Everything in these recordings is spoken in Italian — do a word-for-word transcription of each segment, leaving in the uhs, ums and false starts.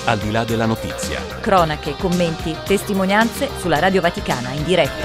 al di là della notizia. Cronache, commenti, testimonianze sulla Radio Vaticana in diretta.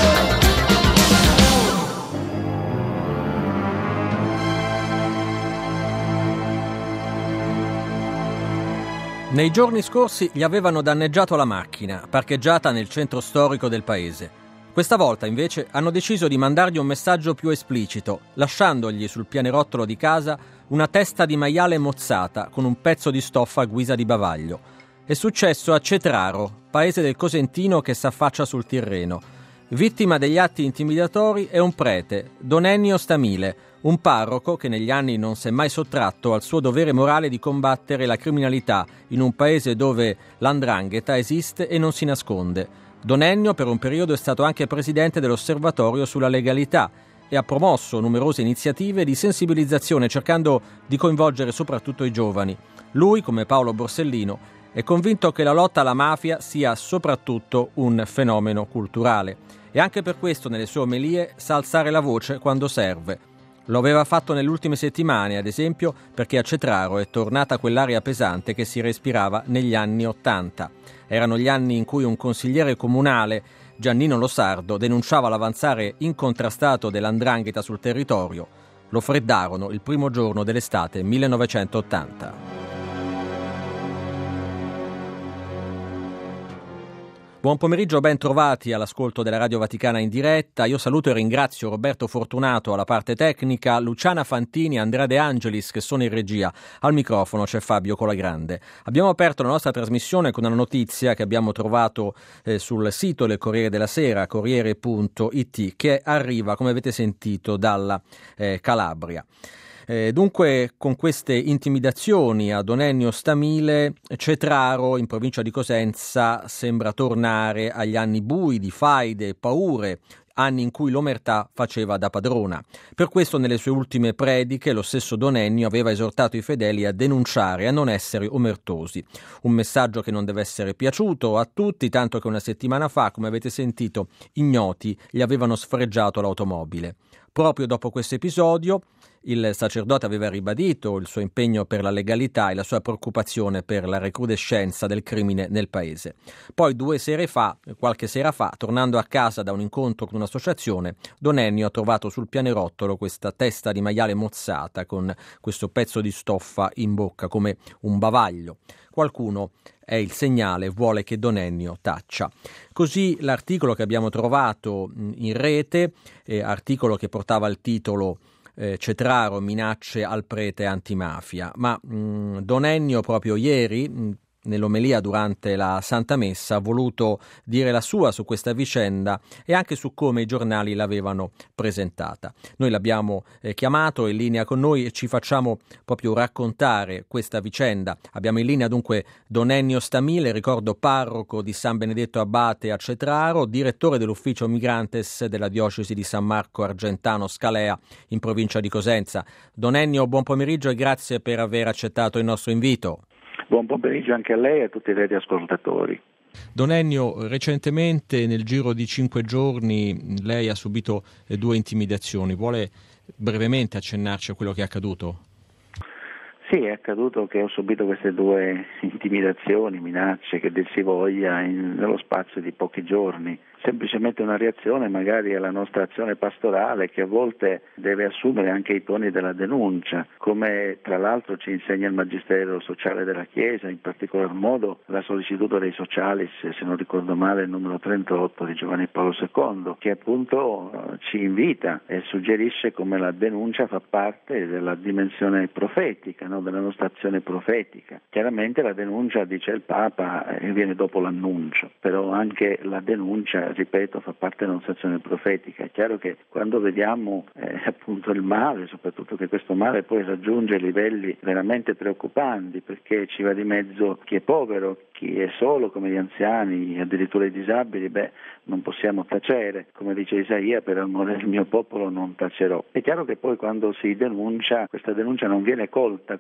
Nei giorni scorsi gli avevano danneggiato la macchina, parcheggiata nel centro storico del paese. Questa volta, invece, hanno deciso di mandargli un messaggio più esplicito, lasciandogli sul pianerottolo di casa una testa di maiale mozzata con un pezzo di stoffa a guisa di bavaglio. È successo a Cetraro, paese del Cosentino che s'affaccia sul Tirreno. Vittima degli atti intimidatori è un prete, Don Ennio Stamile, un parroco che negli anni non si è mai sottratto al suo dovere morale di combattere la criminalità in un paese dove l'andrangheta esiste e non si nasconde. Don Ennio per un periodo è stato anche presidente dell'Osservatorio sulla legalità e ha promosso numerose iniziative di sensibilizzazione cercando di coinvolgere soprattutto i giovani. Lui, come Paolo Borsellino, è convinto che la lotta alla mafia sia soprattutto un fenomeno culturale e anche per questo nelle sue omelie sa alzare la voce quando serve. Lo aveva fatto nelle ultime settimane, ad esempio, perché a Cetraro è tornata quell'aria pesante che si respirava negli anni Ottanta. Erano gli anni in cui un consigliere comunale, Giannino Losardo, denunciava l'avanzare incontrastato dell'andrangheta sul territorio. Lo freddarono il primo giorno dell'estate millenovecentottanta. Buon pomeriggio, ben trovati all'ascolto della Radio Vaticana in diretta. Io saluto e ringrazio Roberto Fortunato alla parte tecnica, Luciana Fantini e Andrea De Angelis che sono in regia. Al microfono c'è Fabio Colagrande. Abbiamo aperto la nostra trasmissione con una notizia che abbiamo trovato eh, sul sito del Corriere della Sera, corriere punto it, che arriva, come avete sentito, dalla eh, Calabria. Eh, dunque, con queste intimidazioni a Don Ennio Stamile, Cetraro, in provincia di Cosenza, sembra tornare agli anni bui di faide e paure, anni in cui l'omertà faceva da padrona. Per questo nelle sue ultime prediche lo stesso Don Ennio aveva esortato i fedeli a denunciare e a non essere omertosi. Un messaggio che non deve essere piaciuto a tutti, tanto che una settimana fa, come avete sentito, ignoti gli avevano sfregiato l'automobile. Proprio dopo questo episodio il sacerdote aveva ribadito il suo impegno per la legalità e la sua preoccupazione per la recrudescenza del crimine nel paese. Poi due sere fa, qualche sera fa, tornando a casa da un incontro con un'associazione, Don Ennio ha trovato sul pianerottolo questa testa di maiale mozzata con questo pezzo di stoffa in bocca come un bavaglio. Qualcuno è il segnale, vuole che Don Ennio taccia. Così l'articolo che abbiamo trovato in rete, eh, articolo che portava il titolo eh, Cetraro minacce al prete antimafia, ma mh, Don Ennio proprio ieri, mh, nell'omelia durante la Santa Messa, ha voluto dire la sua su questa vicenda e anche su come i giornali l'avevano presentata. Noi l'abbiamo eh, chiamato in linea con noi e ci facciamo proprio raccontare questa vicenda. Abbiamo in linea dunque Don Ennio Stamile, ricordo parroco di San Benedetto Abate a Cetraro, direttore dell'ufficio Migrantes della diocesi di San Marco Argentano Scalea in provincia di Cosenza. Don Ennio, buon pomeriggio e grazie per aver accettato il nostro invito. Buon pomeriggio anche a lei e a tutti i radioascoltatori. Don Ennio, recentemente nel giro di cinque giorni lei ha subito due intimidazioni. Vuole brevemente accennarci a quello che è accaduto? Sì, è accaduto che ho subito queste due intimidazioni, minacce, che dir si voglia, in, nello spazio di pochi giorni. Semplicemente una reazione magari alla nostra azione pastorale che a volte deve assumere anche i toni della denuncia, come tra l'altro ci insegna il Magistero Sociale della Chiesa, in particolar modo la Sollicitudo dei Socialis, se non ricordo male il numero trentotto di Giovanni Paolo secondo, che appunto ci invita e suggerisce come la denuncia fa parte della dimensione profetica, no? Della nostra azione profetica. Chiaramente la denuncia, dice il Papa, eh, viene dopo l'annuncio, però anche la denuncia, ripeto, fa parte della nostra azione profetica. È chiaro che quando vediamo eh, appunto il male, soprattutto che questo male poi raggiunge livelli veramente preoccupanti, perché ci va di mezzo chi è povero, chi è solo come gli anziani, addirittura i disabili, beh, non possiamo tacere, come dice Isaia, per amore del mio popolo non tacerò. È chiaro che poi quando si denuncia, questa denuncia non viene colta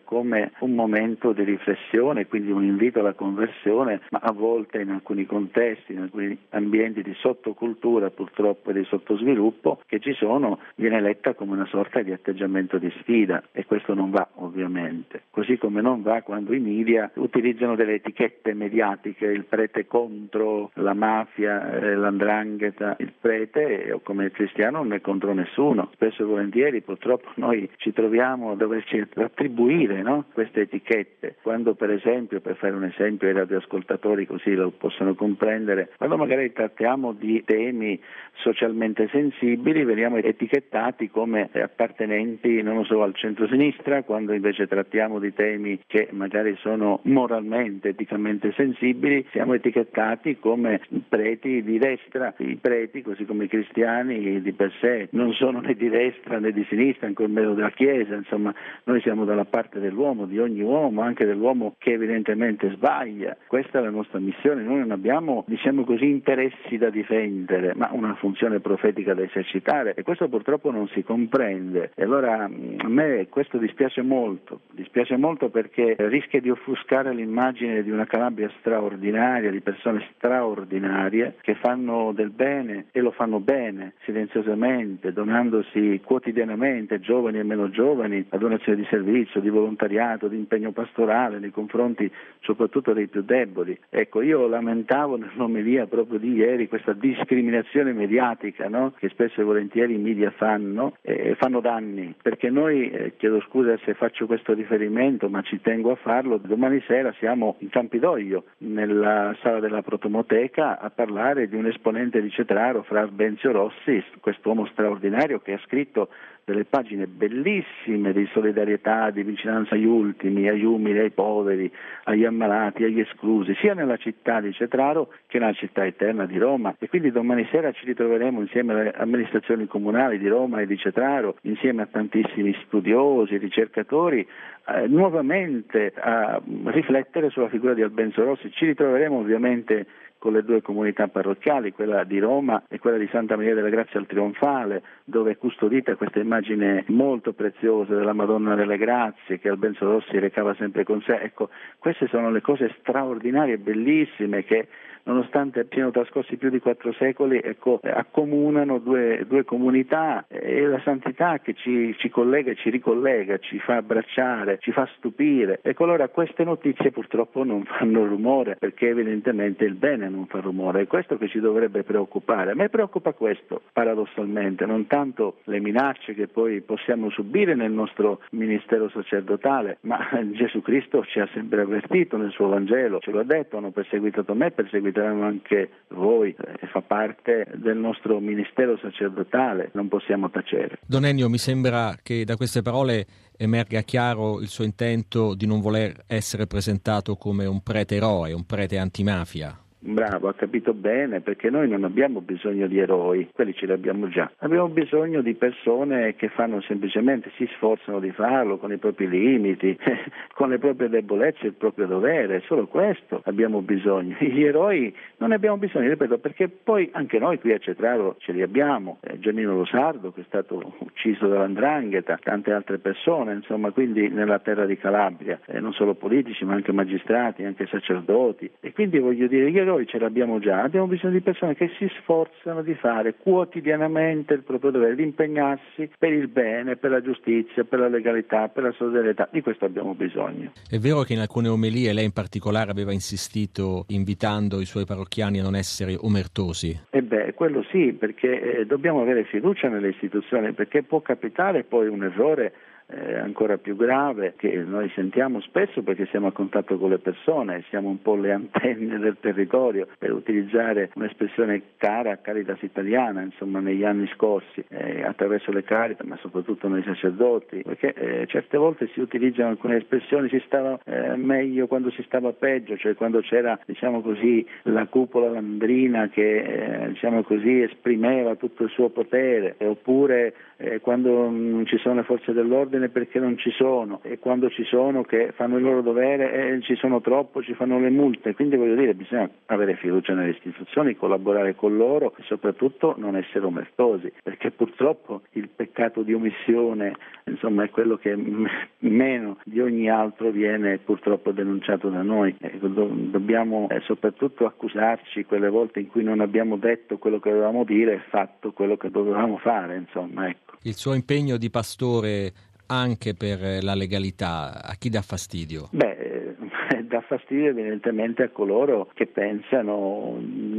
come un momento di riflessione, quindi un invito alla conversione, ma a volte in alcuni contesti, in alcuni ambienti di sottocultura purtroppo e di sottosviluppo che ci sono, viene letta come una sorta di atteggiamento di sfida, e questo non va ovviamente. Così come non va quando i media utilizzano delle etichette mediatiche, il prete contro la mafia, eh, l'andrangheta, il prete o come cristiano non è contro nessuno. Spesso e volentieri purtroppo noi ci troviamo a doverci attribuire, no? queste etichette, quando per esempio, per fare un esempio ai radioascoltatori così lo possono comprendere, quando magari trattiamo di temi socialmente sensibili veniamo etichettati come appartenenti non lo so al centro-sinistra, quando invece trattiamo di temi che magari sono moralmente, eticamente sensibili, siamo etichettati come preti di destra. I preti, così come i cristiani, di per sé non sono né di destra né di sinistra, ancor meno della Chiesa, insomma noi siamo dalla parte dell'uomo, di ogni uomo, anche dell'uomo che evidentemente sbaglia. Questa è la nostra missione, noi non abbiamo, diciamo così, interessi da difendere, ma una funzione profetica da esercitare, e questo purtroppo non si comprende. E allora a me questo dispiace molto, dispiace molto perché rischia di offuscare l'immagine di una Calabria straordinaria, di persone straordinarie che fanno del bene e lo fanno bene, silenziosamente, donandosi quotidianamente, giovani e meno giovani, a donazioni di servizio, di volontariato, di impegno pastorale nei confronti soprattutto dei più deboli. Ecco, io lamentavo nell'omelia proprio di ieri questa discriminazione mediatica, no? che spesso e volentieri i media fanno e fanno danni, perché noi, eh, chiedo scusa se faccio questo riferimento, ma ci tengo a farlo, domani sera siamo in Campidoglio, nella sala della Protomoteca, a parlare di un esponente di Cetraro, Fra Benzio Rossi, quest'uomo straordinario che ha scritto delle pagine bellissime di solidarietà, di vicinanza agli ultimi, agli umili, ai poveri, agli ammalati, agli esclusi, sia nella città di Cetraro che nella città eterna di Roma. E quindi domani sera ci ritroveremo insieme alle amministrazioni comunali di Roma e di Cetraro, insieme a tantissimi studiosi, ricercatori, eh, nuovamente a riflettere sulla figura di Albenzio Rossi. Ci ritroveremo ovviamente con le due comunità parrocchiali, quella di Roma e quella di Santa Maria della Grazia al Trionfale, dove è custodita questa immagine molto preziosa della Madonna delle Grazie che Albenzio Rossi recava sempre con sé. Ecco, queste sono le cose straordinarie e bellissime che, nonostante siano trascorsi più di quattro secoli, ecco, accomunano due, due comunità, e la santità che ci, ci collega e ci ricollega, ci fa abbracciare, ci fa stupire. Ecco, allora queste notizie purtroppo non fanno rumore, perché evidentemente il bene non fa rumore, è questo che ci dovrebbe preoccupare. A me preoccupa questo, paradossalmente, non tanto le minacce che poi possiamo subire nel nostro ministero sacerdotale, ma Gesù Cristo ci ha sempre avvertito nel suo Vangelo, ce lo ha detto: hanno perseguitato me, perseguiteranno anche voi, e fa parte del nostro ministero sacerdotale, non possiamo tacere. Don Ennio, mi sembra che da queste parole emerga chiaro il suo intento di non voler essere presentato come un prete eroe, un prete antimafia. Bravo, ha capito bene, perché noi non abbiamo bisogno di eroi, quelli ce li abbiamo già. Abbiamo bisogno di persone che fanno semplicemente, si sforzano di farlo con i propri limiti, con le proprie debolezze, il proprio dovere, solo questo abbiamo bisogno. Gli eroi non ne abbiamo bisogno, ripeto, perché poi anche noi qui a Cetraro ce li abbiamo. Eh, Giannino Losardo, che è stato ucciso dall'andrangheta, tante altre persone, insomma, quindi nella terra di Calabria, eh, non solo politici ma anche magistrati, anche sacerdoti, e quindi voglio dire, gli eroi ce l'abbiamo già, abbiamo bisogno di persone che si sforzano di fare quotidianamente il proprio dovere, di impegnarsi per il bene, per la giustizia, per la legalità, per la solidarietà. Di questo abbiamo bisogno. È vero che in alcune omelie lei in particolare aveva insistito invitando i suoi parrocchiani a non essere omertosi? E beh, quello sì, perché eh, dobbiamo avere fiducia nelle istituzioni, perché può capitare poi un errore Eh, ancora più grave, che noi sentiamo spesso perché siamo a contatto con le persone, siamo un po' le antenne del territorio, per utilizzare un'espressione cara a Caritas Italiana, insomma, negli anni scorsi, eh, attraverso le Caritas, ma soprattutto nei sacerdoti, perché eh, certe volte si utilizzano alcune espressioni: si stava eh, meglio quando si stava peggio, cioè quando c'era, diciamo così, la cupola landrina che eh, diciamo così esprimeva tutto il suo potere, oppure eh, quando non ci sono le forze dell'ordine chiedere perché non ci sono, e quando ci sono che fanno il loro dovere e ci sono troppo ci fanno le multe. Quindi voglio dire, bisogna avere fiducia nelle istituzioni, collaborare con loro e soprattutto non essere omertosi, perché purtroppo il peccato di omissione, insomma, è quello che m- meno di ogni altro viene purtroppo denunciato da noi. Eh, do- dobbiamo eh, soprattutto accusarci quelle volte in cui non abbiamo detto quello che dovevamo dire e fatto quello che dovevamo fare, insomma, ecco. Il suo impegno di pastore anche per la legalità, a chi dà fastidio? Beh, dà fastidio evidentemente a coloro che pensano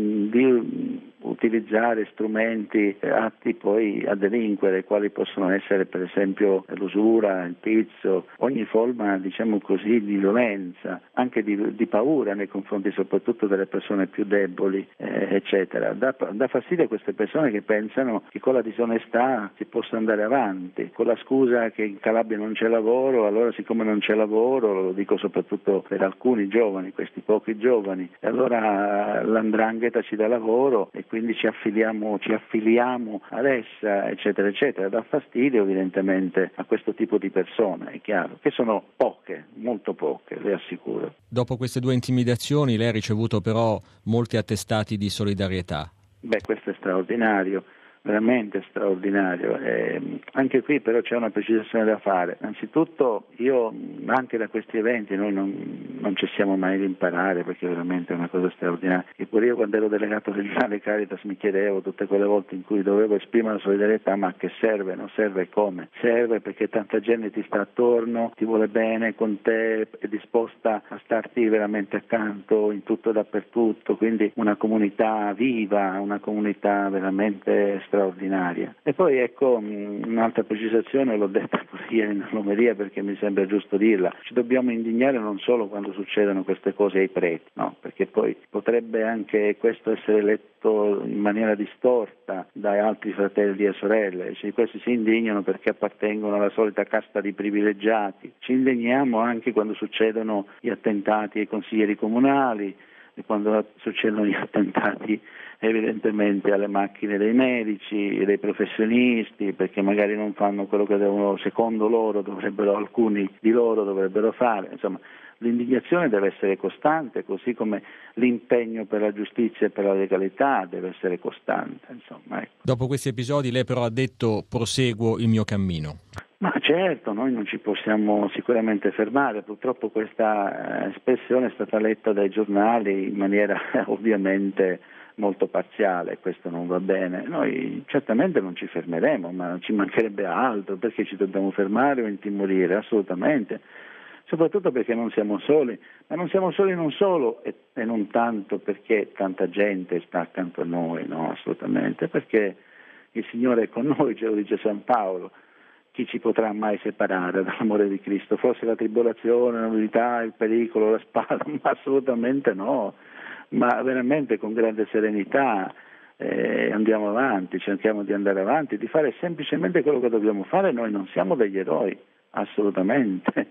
di utilizzare strumenti atti poi a delinquere, quali possono essere per esempio l'usura, il pizzo, ogni forma, diciamo così, di violenza, anche di, di paura nei confronti soprattutto delle persone più deboli, eh, eccetera. Dà, dà fastidio a queste persone che pensano che con la disonestà si possa andare avanti, con la scusa che in Calabria non c'è lavoro, allora siccome non c'è lavoro, lo dico soprattutto per alcuni giovani, questi pochi giovani, e allora l'andrangheta ci dà lavoro e quindi ci affiliamo, ci affiliamo ad essa, eccetera, eccetera. Dà fastidio evidentemente a questo tipo di persone, è chiaro, che sono poche, molto poche, le assicuro. Dopo queste due intimidazioni lei ha ricevuto però molti attestati di solidarietà. Beh, questo è straordinario. Veramente straordinario. Eh, anche qui però c'è una precisazione da fare. Innanzitutto io anche da questi eventi noi non, non cessiamo mai di imparare, perché veramente è una cosa straordinaria. Eppure io quando ero delegato regionale Caritas mi chiedevo tutte quelle volte in cui dovevo esprimere la solidarietà, ma che serve? Non serve come? Serve perché tanta gente ti sta attorno, ti vuole bene con te, è disposta a starti veramente accanto in tutto e dappertutto, quindi una comunità viva, una comunità veramente straordinaria. E poi ecco un'altra precisazione, l'ho detta pure ieri in omelia perché mi sembra giusto dirla: ci dobbiamo indignare non solo quando succedono queste cose ai preti, no, perché poi potrebbe anche questo essere letto in maniera distorta dai altri fratelli e sorelle, cioè, questi si indignano perché appartengono alla solita casta di privilegiati. Ci indigniamo anche quando succedono gli attentati ai consiglieri comunali e quando succedono gli attentati evidentemente alle macchine dei medici e dei professionisti, perché magari non fanno quello che devono, secondo loro dovrebbero, alcuni di loro dovrebbero fare. Insomma, l'indignazione deve essere costante, così come l'impegno per la giustizia e per la legalità deve essere costante. Insomma, ecco. Dopo questi episodi lei però ha detto: proseguo il mio cammino. Ma certo, noi non ci possiamo sicuramente fermare. Purtroppo questa espressione è stata letta dai giornali in maniera ovviamente molto parziale, questo non va bene. Noi certamente non ci fermeremo, ma ci mancherebbe altro, perché ci dobbiamo fermare o intimorire? Assolutamente, soprattutto perché non siamo soli, ma non siamo soli non solo e, e non tanto perché tanta gente sta accanto a noi, no, assolutamente, perché il Signore è con noi, ce lo dice San Paolo. Chi ci potrà mai separare dall'amore di Cristo? Forse la tribolazione, la novità, il pericolo, la spada, ma assolutamente no. Ma veramente con grande serenità eh, andiamo avanti, cerchiamo di andare avanti, di fare semplicemente quello che dobbiamo fare. Noi non siamo degli eroi, assolutamente.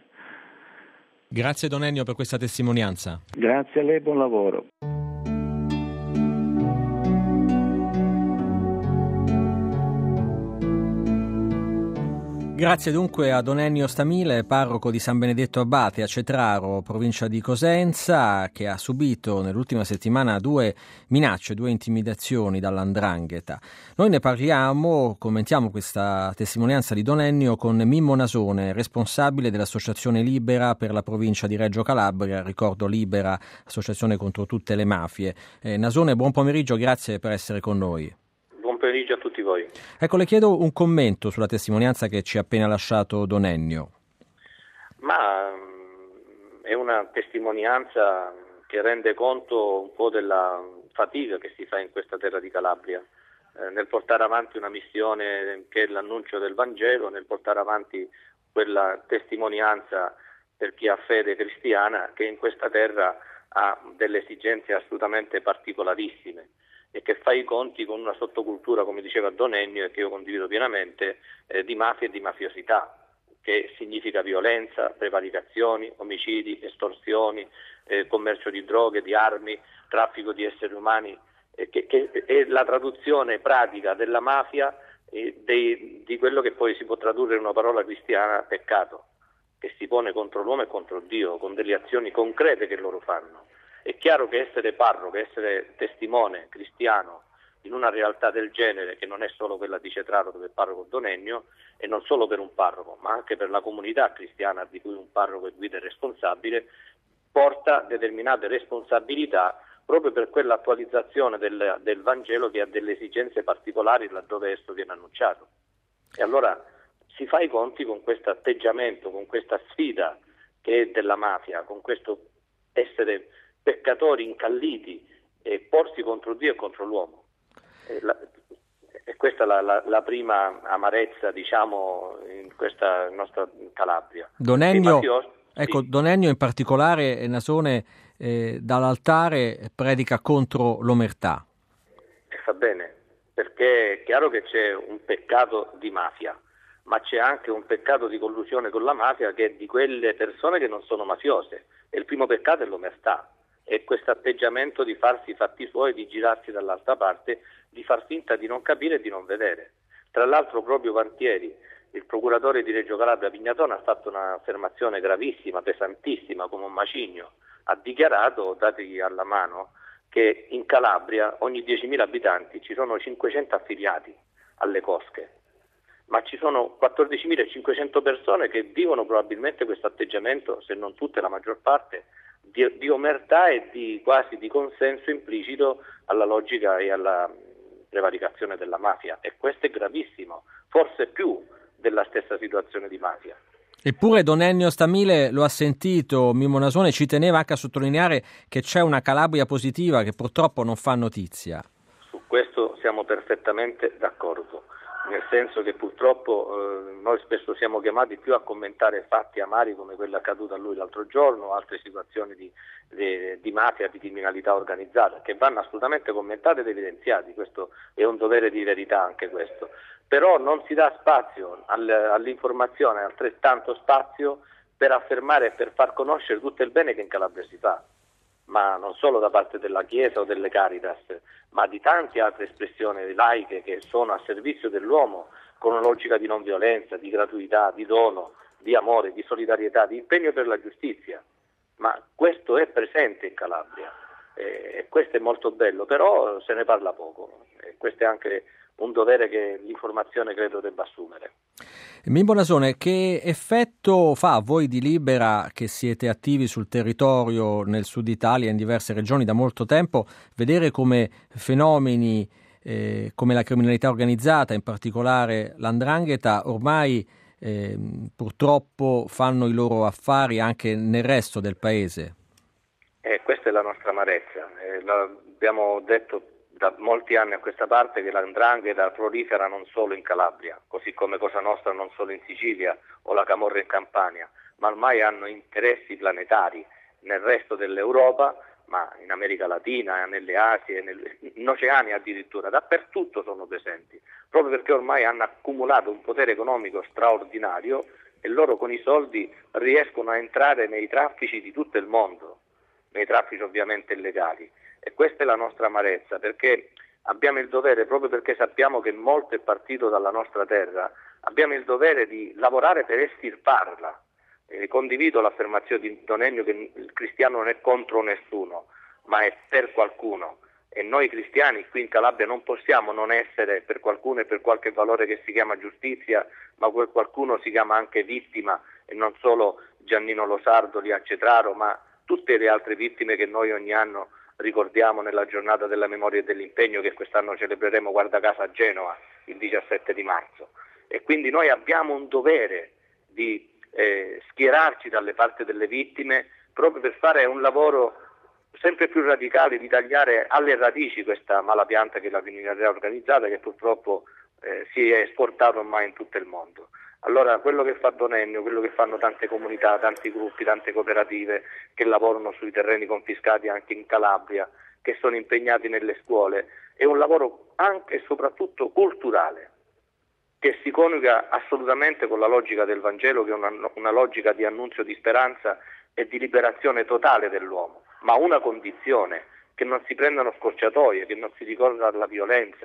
Grazie Don Ennio per questa testimonianza. Grazie a lei, buon lavoro. Grazie dunque a Don Ennio Stamile, parroco di San Benedetto Abate a Cetraro, provincia di Cosenza, che ha subito nell'ultima settimana due minacce, due intimidazioni dall'andrangheta. Noi ne parliamo, commentiamo questa testimonianza di Don Ennio con Mimmo Nasone, responsabile dell'Associazione Libera per la provincia di Reggio Calabria, ricordo Libera, associazione contro tutte le mafie. Eh, Nasone, buon pomeriggio, grazie per essere con noi. Buon pomeriggio a tutti voi. Ecco, le chiedo un commento sulla testimonianza che ci ha appena lasciato Don Ennio. Ma è una testimonianza che rende conto un po' della fatica che si fa in questa terra di Calabria, eh, nel portare avanti una missione che è l'annuncio del Vangelo, nel portare avanti quella testimonianza per chi ha fede cristiana che in questa terra ha delle esigenze assolutamente particolarissime e che fa i conti con una sottocultura, come diceva Don Ennio e che io condivido pienamente, eh, di mafia e di mafiosità, che significa violenza, prevaricazioni, omicidi, estorsioni, eh, commercio di droghe, di armi, traffico di esseri umani, eh, che, che è la traduzione pratica della mafia eh, dei, di quello che poi si può tradurre in una parola cristiana, peccato, che si pone contro l'uomo e contro Dio, con delle azioni concrete che loro fanno. È chiaro che essere parroco, essere testimone cristiano in una realtà del genere, che non è solo quella di Cetraro dove è parroco Don Ennio, e non solo per un parroco, ma anche per la comunità cristiana di cui un parroco è guida e responsabile, porta determinate responsabilità proprio per quell'attualizzazione del, del Vangelo che ha delle esigenze particolari laddove esso viene annunciato. E allora si fa i conti con questo atteggiamento, con questa sfida che è della mafia, con questo essere peccatori incalliti e porsi contro Dio e contro l'uomo. E, la, e questa è la, la, la prima amarezza, diciamo, in questa nostra Calabria. Don Ennio, mafiosi, ecco, sì. Don Ennio in particolare, Nasone, eh, dall'altare predica contro l'omertà. E fa bene, perché è chiaro che c'è un peccato di mafia, ma c'è anche un peccato di collusione con la mafia che è di quelle persone che non sono mafiose. E il primo peccato è l'omertà. E questo atteggiamento di farsi i fatti suoi, di girarsi dall'altra parte, di far finta di non capire e di non vedere. Tra l'altro proprio Vantieri, il procuratore di Reggio Calabria Pignatone, ha fatto un'affermazione gravissima, pesantissima, come un macigno. Ha dichiarato, dati alla mano, che in Calabria ogni diecimila abitanti ci sono cinquecento affiliati alle cosche, ma ci sono quattordicimilacinquecento persone che vivono probabilmente questo atteggiamento, se non tutte, la maggior parte, Di, di omertà e di quasi di consenso implicito alla logica e alla prevaricazione della mafia, e questo è gravissimo, forse più della stessa situazione di mafia. Eppure Don Ennio Stamile, lo ha sentito Mimmo Nasone, ci teneva anche a sottolineare che c'è una Calabria positiva che purtroppo non fa notizia. Su questo siamo perfettamente d'accordo, nel senso che purtroppo eh, noi spesso siamo chiamati più a commentare fatti amari come quello accaduto a lui l'altro giorno, altre situazioni di, di, di mafia, di criminalità organizzata, che vanno assolutamente commentate ed evidenziati. Questo è un dovere di verità, anche questo. Però non si dà spazio all, all'informazione, altrettanto spazio per affermare e per far conoscere tutto il bene che in Calabria si fa, ma non solo da parte della Chiesa o delle Caritas, ma di tante altre espressioni laiche che sono a servizio dell'uomo, con una logica di non violenza, di gratuità, di dono, di amore, di solidarietà, di impegno per la giustizia. Ma questo è presente in Calabria e questo è molto bello, però se ne parla poco, e questo è anche un dovere che l'informazione credo debba assumere. Mimmo Nasone, che effetto fa a voi di Libera, che siete attivi sul territorio nel sud Italia in diverse regioni da molto tempo, vedere come fenomeni eh, come la criminalità organizzata, in particolare l'andrangheta, ormai eh, purtroppo fanno i loro affari anche nel resto del paese? Eh, questa è la nostra amarezza, eh, l'abbiamo detto da molti anni a questa parte che l'andrangheta prolifera non solo in Calabria, così come Cosa Nostra non solo in Sicilia o la Camorra in Campania, ma ormai hanno interessi planetari nel resto dell'Europa, ma in America Latina, nelle Asie, nel, in Oceania addirittura, dappertutto sono presenti, proprio perché ormai hanno accumulato un potere economico straordinario e loro con i soldi riescono a entrare nei traffici di tutto il mondo, nei traffici ovviamente illegali. E questa è la nostra amarezza, perché abbiamo il dovere, proprio perché sappiamo che molto è partito dalla nostra terra, abbiamo il dovere di lavorare per estirparla. E condivido l'affermazione di Don Ennio che il cristiano non è contro nessuno, ma è per qualcuno. E noi cristiani qui in Calabria non possiamo non essere per qualcuno e per qualche valore che si chiama giustizia, ma quel qualcuno si chiama anche vittima, e non solo Giannino Losardo lì a Cetraro, ma tutte le altre vittime che noi ogni anno ricordiamo nella giornata della memoria e dell'impegno che quest'anno celebreremo, guarda caso, a Genova il diciassette di marzo. E quindi noi abbiamo un dovere di eh, schierarci dalle parti delle vittime proprio per fare un lavoro sempre più radicale di tagliare alle radici questa malapianta che è la criminalità organizzata, che purtroppo eh, si è esportata ormai in tutto il mondo. Allora quello che fa Don Ennio, quello che fanno tante comunità, tanti gruppi, tante cooperative che lavorano sui terreni confiscati anche in Calabria, che sono impegnati nelle scuole, è un lavoro anche e soprattutto culturale, che si coniuga assolutamente con la logica del Vangelo, che è una, una logica di annunzio di speranza e di liberazione totale dell'uomo, ma una condizione: che non si prendano scorciatoie, che non si ricorra alla violenza,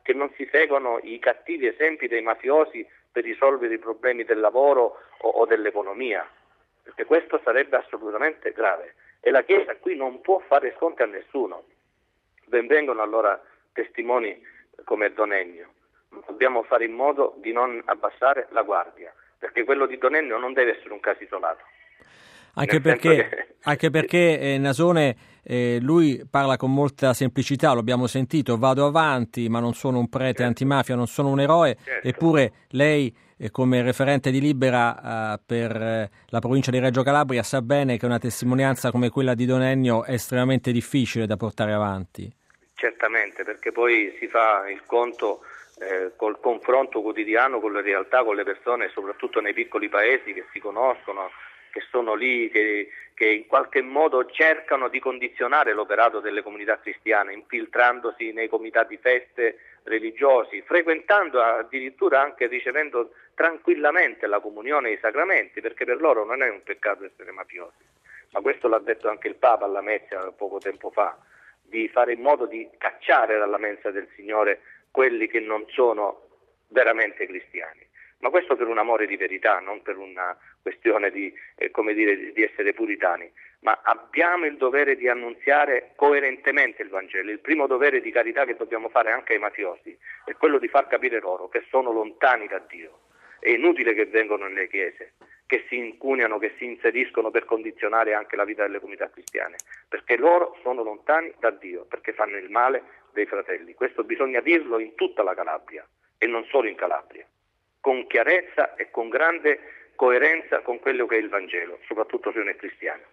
che non si seguano i cattivi esempi dei mafiosi per risolvere i problemi del lavoro o, o dell'economia, perché questo sarebbe assolutamente grave e la Chiesa qui non può fare sconti a nessuno. Ben vengano allora testimoni come Don Ennio, ma dobbiamo fare in modo di non abbassare la guardia, perché quello di Don Ennio non deve essere un caso isolato. Anche perché, che... anche perché eh, Nasone, eh, lui parla con molta semplicità, lo abbiamo sentito, vado avanti ma non sono un prete certo. antimafia, non sono un eroe, certo. Eppure lei eh, come referente di Libera eh, per eh, la provincia di Reggio Calabria sa bene che una testimonianza come quella di Don Ennio è estremamente difficile da portare avanti. Certamente, perché poi si fa il conto eh, col confronto quotidiano con le realtà, con le persone, soprattutto nei piccoli paesi che si conoscono, che sono lì, che, che in qualche modo cercano di condizionare l'operato delle comunità cristiane, infiltrandosi nei comitati feste religiosi, frequentando addirittura anche ricevendo tranquillamente la comunione e i sacramenti, perché per loro non è un peccato essere mafiosi. Ma questo l'ha detto anche il Papa alla Mezza poco tempo fa, di fare in modo di cacciare dalla mensa del Signore quelli che non sono veramente cristiani. Ma questo per un amore di verità, non per una questione di, eh, come dire, di essere puritani. Ma abbiamo il dovere di annunziare coerentemente il Vangelo. Il primo dovere di carità che dobbiamo fare anche ai mafiosi è quello di far capire loro che sono lontani da Dio. È inutile che vengano nelle chiese, che si incuniano, che si inseriscono per condizionare anche la vita delle comunità cristiane, perché loro sono lontani da Dio, perché fanno il male dei fratelli. Questo bisogna dirlo in tutta la Calabria e non solo in Calabria, con chiarezza e con grande coerenza con quello che è il Vangelo, soprattutto se uno è cristiano.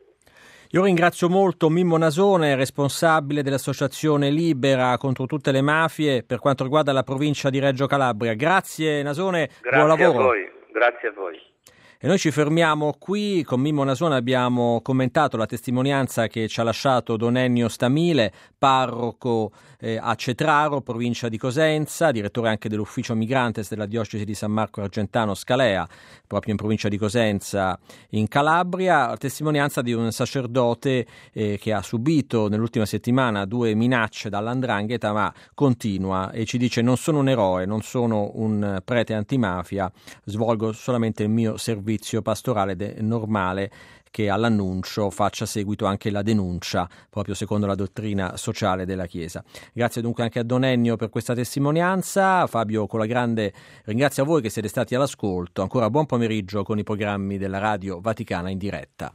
Io ringrazio molto Mimmo Nasone, responsabile dell'Associazione Libera contro tutte le mafie per quanto riguarda la provincia di Reggio Calabria. Grazie Nasone, grazie buon lavoro. A voi, grazie a voi. E noi ci fermiamo qui, con Mimmo Nasone abbiamo commentato la testimonianza che ci ha lasciato Don Ennio Stamile, parroco eh, a Cetraro, provincia di Cosenza, direttore anche dell'ufficio Migrantes della diocesi di San Marco Argentano Scalea, proprio in provincia di Cosenza in Calabria, la testimonianza di un sacerdote eh, che ha subito nell'ultima settimana due minacce dall'Andrangheta, ma continua e ci dice: non sono un eroe, non sono un prete antimafia, svolgo solamente il mio servizio pastorale de- normale, che all'annuncio faccia seguito anche la denuncia, proprio secondo la dottrina sociale della Chiesa. Grazie dunque anche a Don Ennio per questa testimonianza. Fabio Colagrande ringrazio a voi che siete stati all'ascolto. Ancora buon pomeriggio con i programmi della Radio Vaticana in diretta.